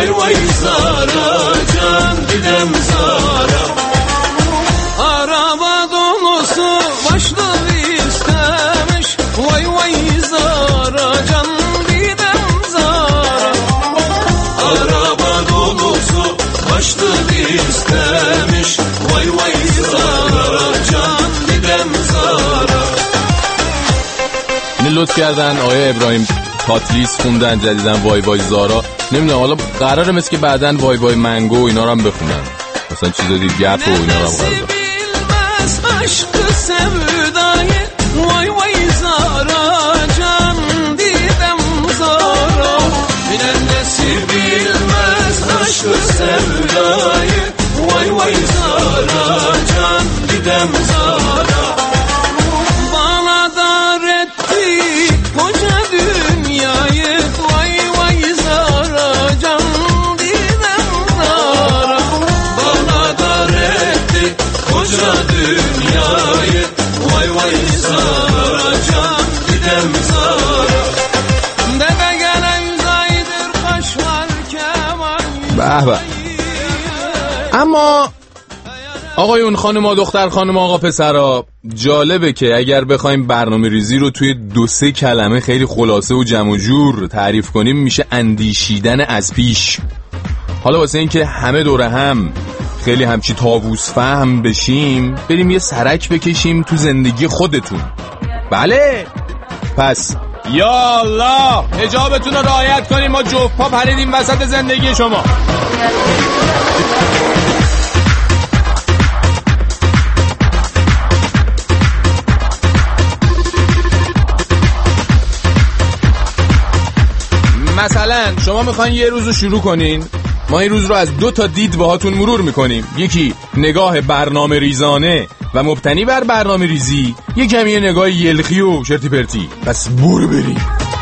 وای وای زارا جان دیدم زارا araba dolusu başladı istemiş vay vay zara can didem zara araba dolusu başladı istemiş vay vay zara can didem zara. این لطف کردن آقای ابراهیم تاتلیس خوندن جدیدن وای وای زارا. نمیدونم حالا قراره مثل که بعدن وای وای منگو و اینا رو هم بخونن مثلا چیزا دید گپ و اینا رو هم قراره. Aşkı sevdayı vay vay zara can didem zara bilen nesi bilmez aşkı sevdayı vay vay zara can didem zara bana dar etti koca dünyayı vay vay zara can didem zara bana dar etti koca dünyayı vay vay zara can didem zara dede gele 100 aydır kaş var keman به به. اما آقایون خانم دختر خانم آقا پسرا جالبه که اگر بخوایم برنامه ریزی رو توی 2-3 کلمه خیلی خلاصه و جمع و جور تعریف کنیم میشه اندیشیدن از پیش. حالا واسه این که همه دوره هم خیلی همچی طاووس فهم بشیم بریم یه سرک بکشیم تو زندگی خودتون. بله پس یا الله حجابتون رو رعایت کنیم ما جفت پا پریدیم وسط زندگی شما. مثلا شما میخواین یه روز رو شروع کنین، ما این روز رو از 2 تا دید باهاتون مرور میکنیم. یکی نگاه برنامه ریزانه و مبتنی بر برنامه ریزی، یکی هم یه نگاه یلخی و شرطی پرتی. پس برو بریم.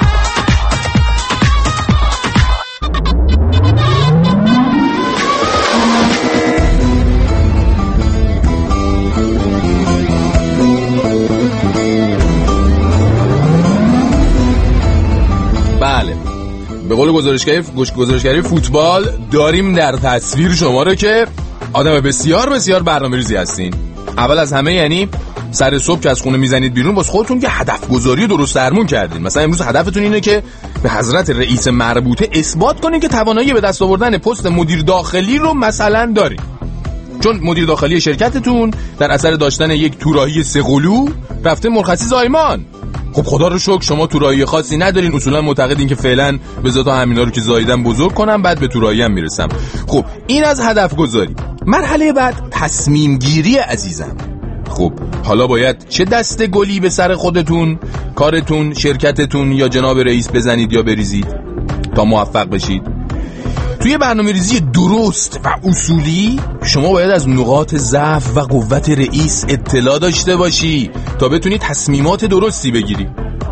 بله به قول گزارشگری فوتبال داریم در تصویر شما رو که آدم بسیار بسیار برنامه‌ریزی هستین. اول از همه یعنی سر صبح که از خونه میزنید بیرون واسه خودتون که هدف گذاری درست درمون کردین. مثلا امروز هدفتون اینه که به حضرت رئیس مربوطه اثبات کنین که توانایی به دست آوردن پست مدیر داخلی رو مثلا دارین. چون مدیر داخلی شرکتتون در اثر داشتن یک توراهی سه‌قلو رفته مرخصی زایمان. خب خدا رو شکر شما توراهی خاصی ندارین، اصولا معتقدین که فعلا به ذات همینا رو که زاییدن بزرگ کنم بعد به توراهی هم میرسم. خب این از هدف گذاری. مرحله بعد تصمیم گیری عزیزم. خب حالا باید چه دسته گلی به سر خودتون، کارتون، شرکتتون یا جناب رئیس بزنید یا بریزید تا موفق بشید. توی برنامه‌ریزی درست و اصولی شما باید از نقاط ضعف و قوت رئیس اطلاع داشته باشی تا بتونی تصمیمات درستی بگیری.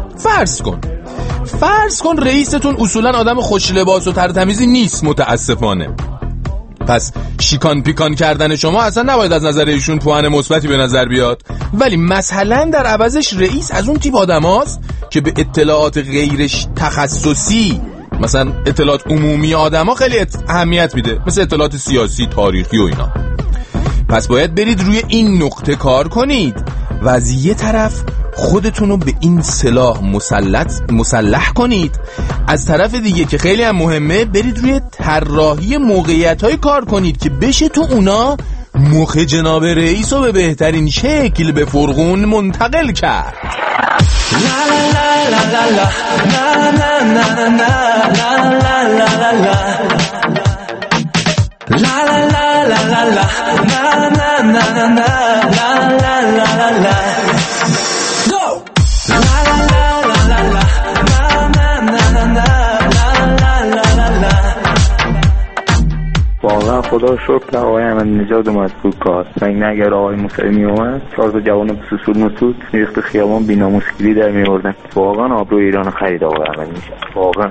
فرض کن رئیستون اصولا آدم خوش لباس و ترتمیزی نیست متاسفانه. پس شیکان پیکان کردن شما اصلا نباید از نظر ایشون پوان مثبتی به نظر بیاد، ولی مثلا در عوضش رئیس از اون تیپ آدماست که به اطلاعات غیرش تخصصی، مثلا اطلاعات عمومی آدما خیلی اهمیت میده، مثل اطلاعات سیاسی، تاریخی و اینا. پس باید برید روی این نقطه کار کنید و از یه طرف خودتون رو به این سلاح مسلح کنید، از طرف دیگه که خیلی هم مهمه برید روی طراحی موقعیت‌های کار کنید که بشه تو اونا مخ جناب رئیس رو به بهترین شکل به فرغون منتقل کرد. واقعا خدا رو شکر که آقای احمدی نژاد اومد تو کار. من اگر آقای موسوی می اومد 4 تا جوان سوسول مسعود ریخت خیابان بی‌ناموسگیری در می‌آوردن. واقعا آبروی ایران خرید آقای احمدی نژاد. واقعا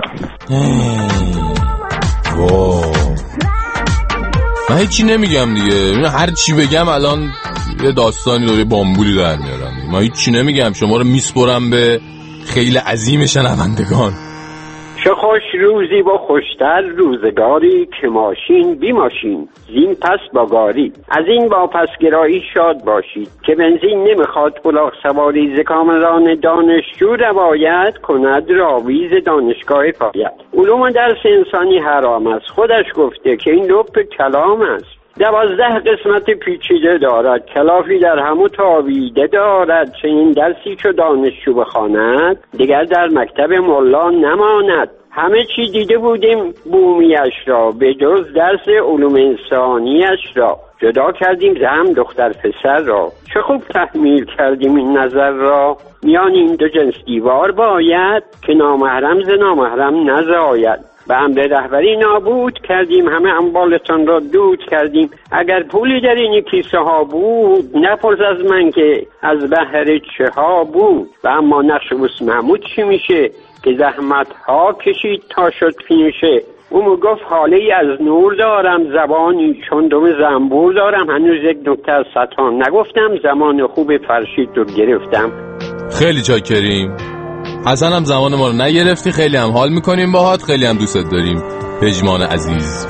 من هیچی نمیگم دیگه، هر چی بگم الان یه داستانی داره بامبولی در میارم. من هیچی نمیگم، شما رو میسپرم به خیلی عظیم شنوندگان. شیخ خوش روزی و خوشتر روزگاری که ماشین بی ماشین زین پس باگاری. از این با پسگرایی شاد باشید که بنزین نمیخواد الاغ سواری. ز کامران دانشجو روایت کند راویز دانشگاه پاید. علوم درس انسانی حرام است، خودش گفته که این لب کلام است. 12 قسمت پیچیده دارد، کلافی در همو تابیده دارد. چنین درسی چو دانشجو بخواند دیگر در مکتب ملا نماند. همه چی دیده بودیم بومیش را، به جز درس علوم انسانیش را. جدا کردیم زن دختر پسر را، چه خوب تحمیل کردیم این نظر را. میان این دو جنس دیوار باید که نامحرم ز نامحرم نزاید. به امر رهبری نابود کردیم، همه اموالتان را دود کردیم. اگر پولی در این کیسه ها بود نپرس از من که از بهر چه ها بود. و اما نقش بوس محمود چی میشه که زحمت ها کشید تا شد فینیشه. او گفت حاله ای از نور دارم، زبانی چون دم زنبور دارم. هنوز یک نکته از ستان نگفتم، زمان خوب فرشید رو گرفتم. خیلی چاکریم. حسن هم زمان ما رو نگرفتی، خیلی هم حال میکنیم باهات، خیلی هم دوست داریم پژمان عزیز.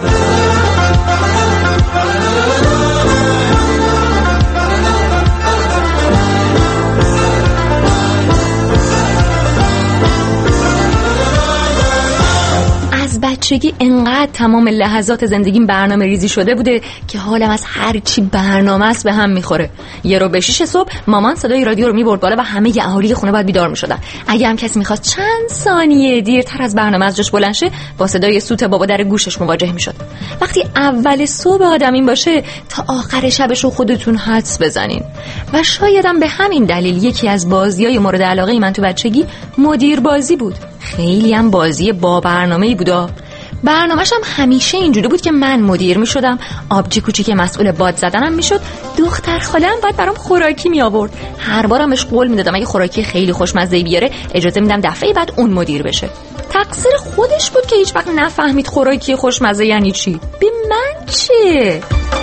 بچگی انقدر تمام لحظات زندگیم برنامه ریزی شده بوده که حالم از هر چی برنامه است به هم میخوره. 5:45 صبح مامان صدای رادیو رو میبرد بالا و همه اهالی خونه باید بیدار میشدن. اگه هم کسی میخواست چند ثانیه دیرتر از برنامه از جاش بلند شه با صدای سوت بابا در گوشش مواجه میشد. وقتی اول صبح آدم این باشه تا آخر شبش رو خودتون حدس بزنین. و شایدم به همین دلیل یکی از بازیای مورد علاقه من تو بچگی مدیر بازی بود. خیلی هم بازی با برنامه‌ای بود. برنامه‌ش هم همیشه اینجوری بود که من مدیر می شدم، آبجی کوچیک مسئول باد زدنم می شد، دختر خاله‌ام بعد برام خوراکی می آورد. هر بارم بهش قول می دادم اگه خوراکی خیلی خوشمزه‌ای بیاره اجازه میدم دفعه بعد اون مدیر بشه. تقصیر خودش بود که هیچ وقت نفهمید خوراکی خوشمزه یعنی چی. به من چه؟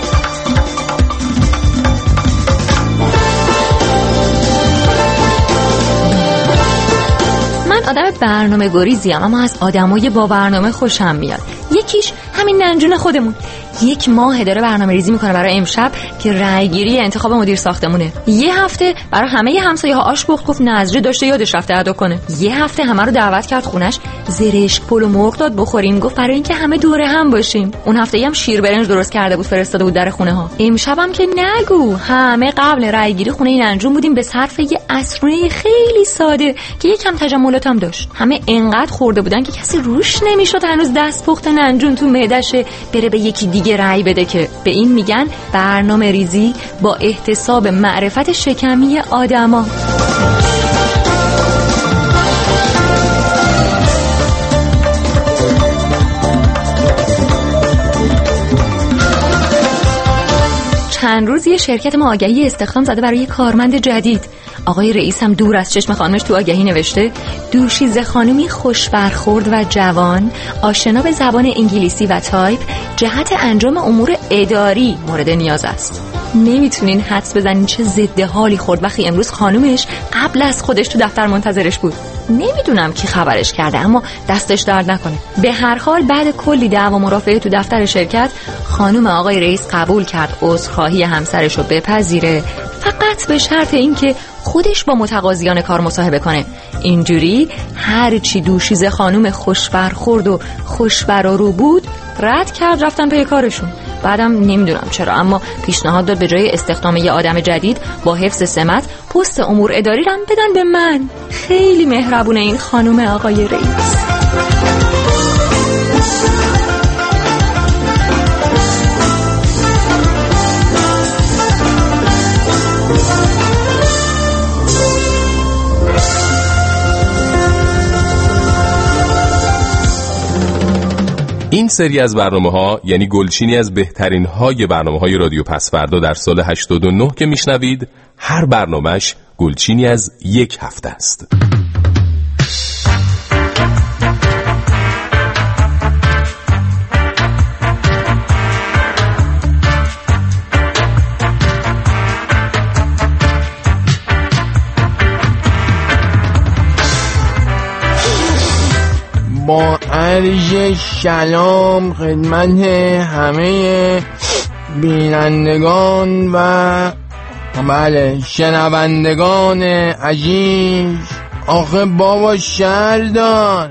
آدم برنامه گریزیم، اما از آدمای با برنامه خوشم میاد. یکیش همین ننجون خودمون. 1 ماه داره برنامه ریزی میکنه برای امشب که رأیگیری انتخاب مدیر ساختمونه. 1 هفته برای همه همسایه‌ها آش پخت، گفت نظری داشته یادش رفته ادا کنه. 1 هفته همه رو دعوت کرد خونش، زرشک پلو و مرغ داد بخوریم، گفت برای اینکه همه دوره هم باشیم. اون هفته هم شیر برنج درست کرده بود فرستاده بود در خونه ها. امشبم که نگو، همه قبل رأیگیری خونه این ننجون بودیم به صرف یه عصرونه خیلی ساده که یکم تجملات هم داشت. همه انقدر خورده بودن که کسی روش نمیشد هنوز دست پخت ننجون تو معده‌شه بره به یکی دیگه رأی بده. که به این میگن برنامه ریزی با احتساب معرفت شکمی آدما. چند روز یه شرکت ما آگهی استخدام زده برای کارمند جدید. آقای رئیس هم دور از چشم خانمش تو آگهی نوشته دوشیزه خانمی خوش برخورد و جوان، آشنا به زبان انگلیسی و تایپ، جهت انجام امور اداری مورد نیاز است. نمیتونین حدس بزنین چه ضد حالی خورد وقتی امروز خانومش قبل از خودش تو دفتر منتظرش بود. نمیدونم کی خبرش کرده، اما دستش درد نکنه. به هر حال بعد کلی دعوا مرافعه تو دفتر شرکت، خانم آقای رئیس قبول کرد عذرخواهی همسرش رو بپذیره، فقط به شرط اینکه خودش با متقاضیان کار مصاحبه کنه. اینجوری هر چی دوشیزه خانم خوش برخورد و خوش برارو بود رد کرد، رفتن پی کارشون. بعدم نمیدونم چرا، اما پیشنهاد داد به جای استخدام یه آدم جدید با حفظ سمت پست امور اداری رو بدن به من. خیلی مهربونه این خانم آقای رئیس. این سری از برنامه‌ها یعنی گلچینی از بهترین های برنامه‌های رادیو پس‌فردا در سال 89 که میشنوید، هر برنامه‌اش گلچینی از 1 هفته است. عرض سلام خدمت همه بینندگان و بله شنوندگان عزیز. آخه بابا شهردار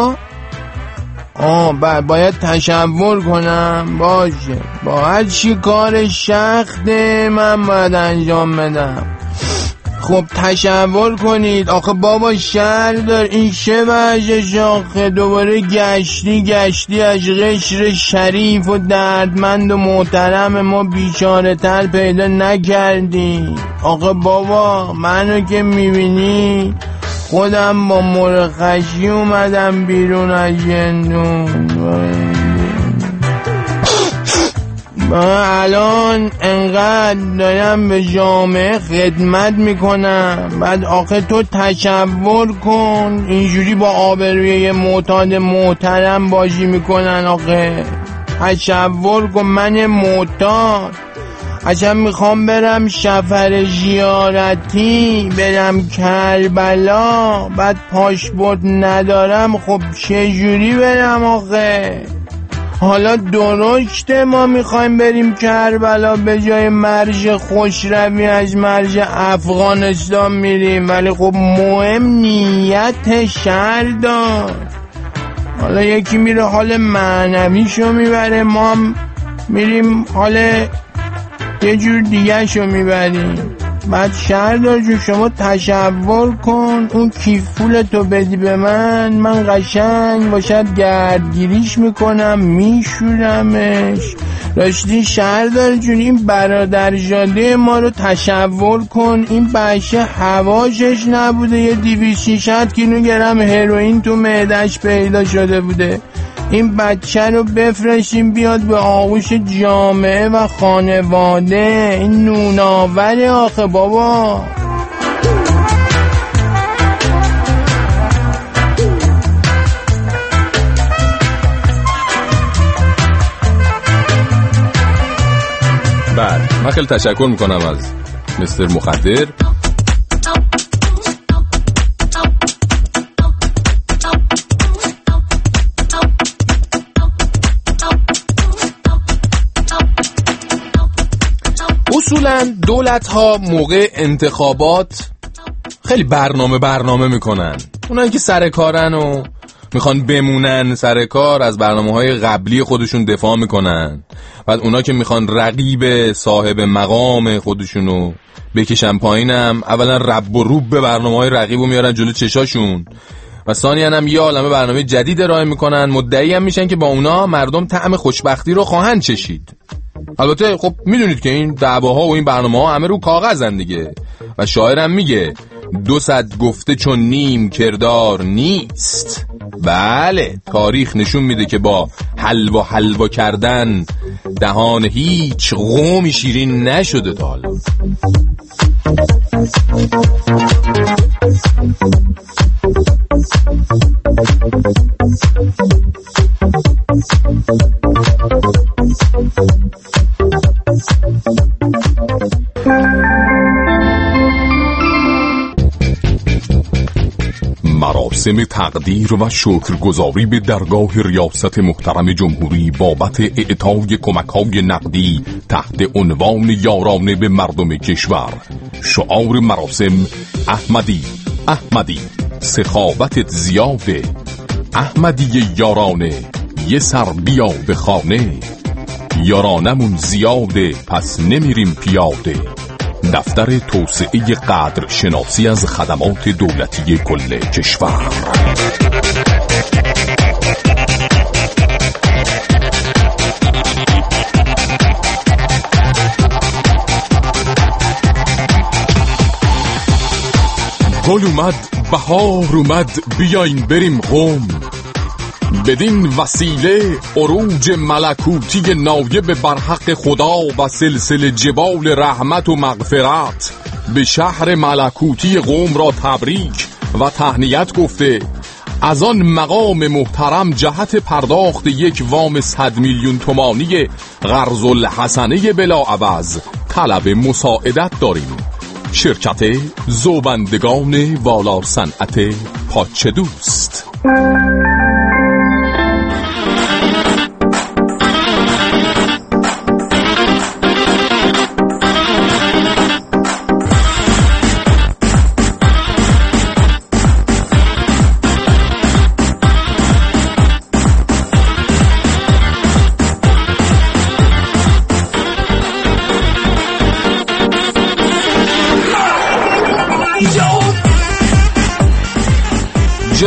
باید تصور کنم باشه با هر چی کار سخته من باید انجام بدم. خب تصور کنید آخه بابا شهردار این چه وجهش؟ آخه دوباره گشتی از قشر شریف و دردمند و محترم ما بیچاره تر پیدا نکردی. آخه بابا منو که میبینی خودم با مرخشی اومدم بیرون از زندون. الان انقدر دارم به جامعه خدمت میکنم، بعد آخه تو تصور کن اینجوری با آبروی معتاد محترم بازی میکنن. آخه تصور کن من معتاد اصلا میخوام برم سفر زیارتی، برم کربلا، بعد پاسپورت ندارم. خب چجوری برم آخه؟ حالا درشته ما میخوایم بریم کربلا به جای مرج خوشروی از مرج افغانستان میریم، ولی خب مهم نیت شهردار. حالا یکی میره حال معنویشو میبره، ما هم میریم حال یه جور دیگه شو میبریم. بعد شهردار جو شما تصور کن اون کیف پولتو بدی به من قشنگ باشد گردگیریش میکنم میشورمش. راستی شهردار جون این برادرزاده ما رو تصور کن این بچه حواشش نبوده یه 200 کیلوگرم هروئین تو معده‌اش پیدا شده بوده. این بچه رو بفرستیم بیاد به آغوش جامعه و خانواده. این نوناوره آخه بابا. بله من خیلی تشکر میکنم از مستر مخدر. اصولا دولت ها موقع انتخابات خیلی برنامه میکنن. اونایی که سر کارن و میخوان بمونن سر کار از برنامه های قبلی خودشون دفاع میکنن، بعد اونا که میخوان رقیب صاحب مقام خودشونو بکشن پایینم اولا رب و روب به برنامه های رقیبو میارن جلو چشاشون و ثانیاً هم یه عالمه برنامه جدید ارائه میکنن. مدعی هم میشن که با اونا مردم طعم خوشبختی رو خواهند چشید. البته خب میدونید که این دعواها و این برنامه‌ها همه رو کاغذن دیگه و شاعرم میگه 200 گفته چون نیم کردار نیست. بله تاریخ نشون میده که با حلوا کردن دهان هیچ قومی شیرین نشده تا حالا. مراسم تقدیر و شکرگزاری به درگاه ریاست محترم جمهوری بابت اعطای کمک‌های نقدی تحت عنوان یارانه به مردم کشور. شعار مراسم احمدی سخاوتت زیاده، احمدی یارانه یه سر بیا به خانه، یارانمون زیاده پس نمیریم پیاده. دفتر توسعه قدر شناسی از خدمات دولتی کل کشور. گل اومد بهار اومد بیاین بریم قم، بدین وسیله عروج ملکوتی نایب برحق خدا و سلسله جبال رحمت و مغفرت به شهر ملکوتی قم را تبریک و تهنیت گفته از آن مقام محترم جهت پرداخت یک وام 100 میلیون تومانی قرض الحسنه بلاعوض طلب مساعدت داریم. شرکت زوبندگان والا صنعت پاچه دوست.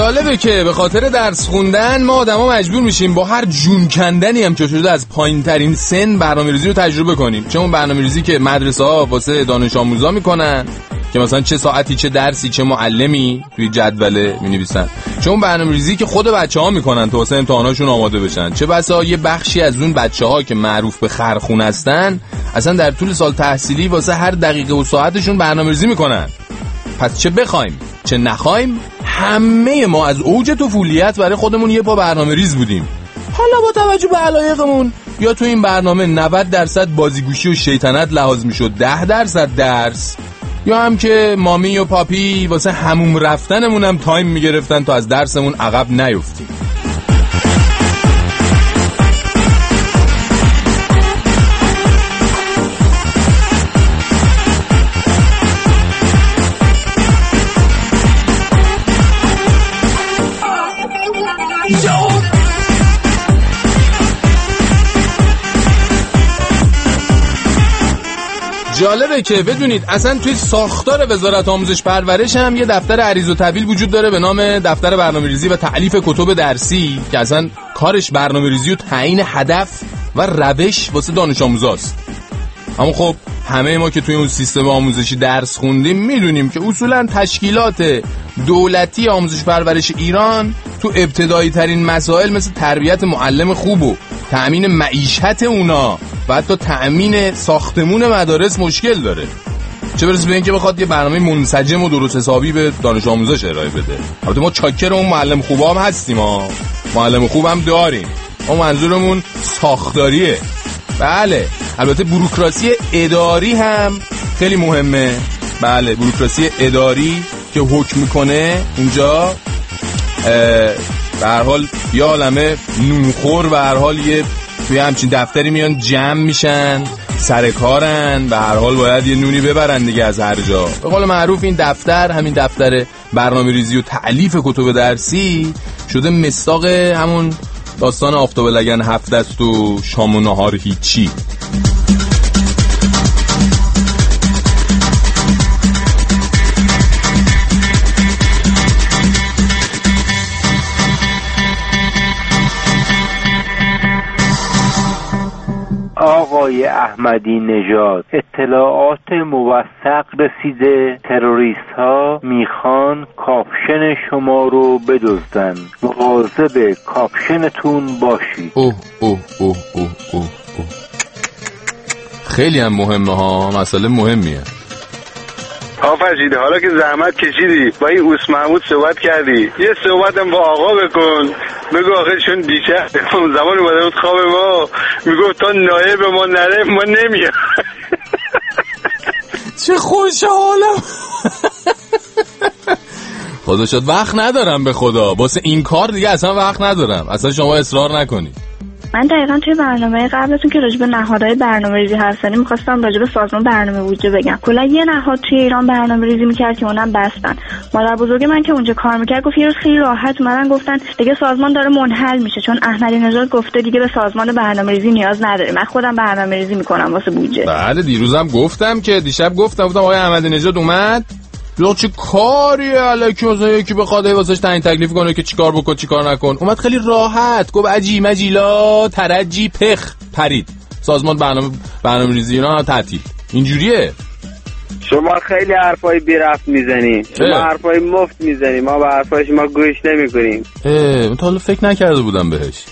جالبه که به خاطر درس خوندن ما آدما مجبور میشیم با هر جون کندنی هم که شده از پایین ترین سن برنامه‌ریزی رو تجربه کنیم. چه اون برنامه‌ریزی که مدرسه‌ها واسه دانش آموزا میکنن که مثلا چه ساعتی چه درسی چه معلمی توی جدوله می‌نویسن، چه اون برنامه‌ریزی که خود بچه‌ها میکنن تا واسه امتحاناشون آماده بشن، چه بسا یه بخشی از اون بچه‌ها که معروف به خرخون هستن اصلا در طول سال تحصیلی واسه هر دقیقه و ساعتشون برنامه‌ریزی میکنن. پس چه بخوایم چه نخوایم همه ما از اوج طفولیت برای خودمون یه پا برنامه‌ریز بودیم. حالا با توجه به علایقمون یا تو این برنامه 90% بازیگوشی و شیطنت لحاظ میشد، 10% درس، یا هم که مامی و پاپی واسه حموم رفتنمون هم تایم میگرفتن تا از درسمون عقب نیفتیم. جالبه که بدونید اصلا توی ساختار وزارت آموزش پرورش هم یه دفتر عریض و طویل وجود داره به نام دفتر برنامه‌ریزی و تألیف کتب درسی که اصلا کارش برنامه‌ریزی و تعیین هدف و روش واسه دانش آموزاست. اما خب همه ما که توی اون سیستم آموزشی درس خوندیم میدونیم که اصولا تشکیلات دولتی آموزش پرورش ایران تو ابتدایی ترین مسائل مثل تربیت معلم خوب و تأمین معیشت اونا و حتی تأمین ساختمون مدارس مشکل داره، چه برسه به این که بخواد یه برنامه منسجم و درست حسابی به دانش آموزش ارائه بده. البته ما چاکر اون معلم خوبا هم هستیم، معلم خوب هم داریم، ما منظورمون ساختاریه. بله البته بوروکراسی اداری هم خیلی مهمه. بله بوروکراسی اداری که حکم میکنه اونجا به هر حال یه عالمه نونخور به هر حال یه توی همچین دفتری میان جمع میشن سر کارن، به هر حال باید یه نونی ببرن دیگه از هر جا. به قول معروف این دفتر، همین دفتر برنامه‌ریزی و تألیف کتب درسی شده مصداق همون داستان آفتاب لگن هفت دست و شام و نهار هیچی. آقای احمدی نژاد، اطلاعات موثق رسیده تروریست ها میخوان کاپشن شما رو بدزدن، مواظب کاپشنتون باشید. اوه اوه اوه اوه اوه اوه. خیلی هم مهمه ها، مسئله مهمیه. آفرشیده، حالا که زحمت کشیدی با این اوس محمود صحبت کردی، یه صحبت هم با آقا بکن. بگو آخه چون دیشب زمان اومده بود خواب ما میگفت تا نایب ما نره ما نمیام. چه خوشحالم. خدا شد وقت ندارم، به خدا واسه این کار دیگه اصلا وقت ندارم. اصلا شما اصرار نکنید. من دقیقاً توی برنامه قبلتون که راجع به نهادهای برنامه‌ریزی حرف زدیم می‌خواستم راجع به سازمان برنامه بودجه بگم. کلا یه نهاد توی ایران برنامه‌ریزی می‌کرد که اونم بستن. مادر بزرگ من که اونجا کار می‌کرد گفت یه روز خیلی راحت اومدن گفتن دیگه سازمان داره منحل میشه چون احمدی نژاد گفته دیگه به سازمان برنامه‌ریزی نیاز نداره، من خودم برنامه‌ریزی می‌کنم واسه بودجه. بله دیروزم گفتم که دیشب گفتم آقای احمدی نژاد اومد یا چه کاری الکی مثلا یکی بخواد واسش تعیین تکلیف کنه که چیکار بکن چیکار نکن، اومد خیلی راحت گفت عجی مجیلا ترجی پخ پرید، سازمان برنامه‌ریزی اینا تعطیل. اینجوریه. شما خیلی حرفای بی رفت میزنی، شما حرفای مفت میزنی، ما به حرفای شما گوش نمیکنیم. من تا حالا فکر نکرده بودم بهش.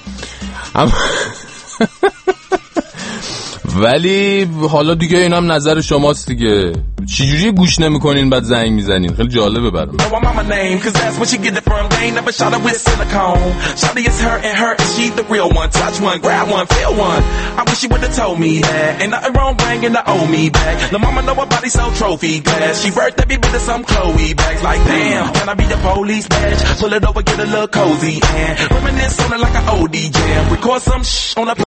ولی حالا دیگه این هم نظر شماست دیگه. چجوری گوش نمیکنین بعد زنگ میزنین؟ خیلی جالبه برام.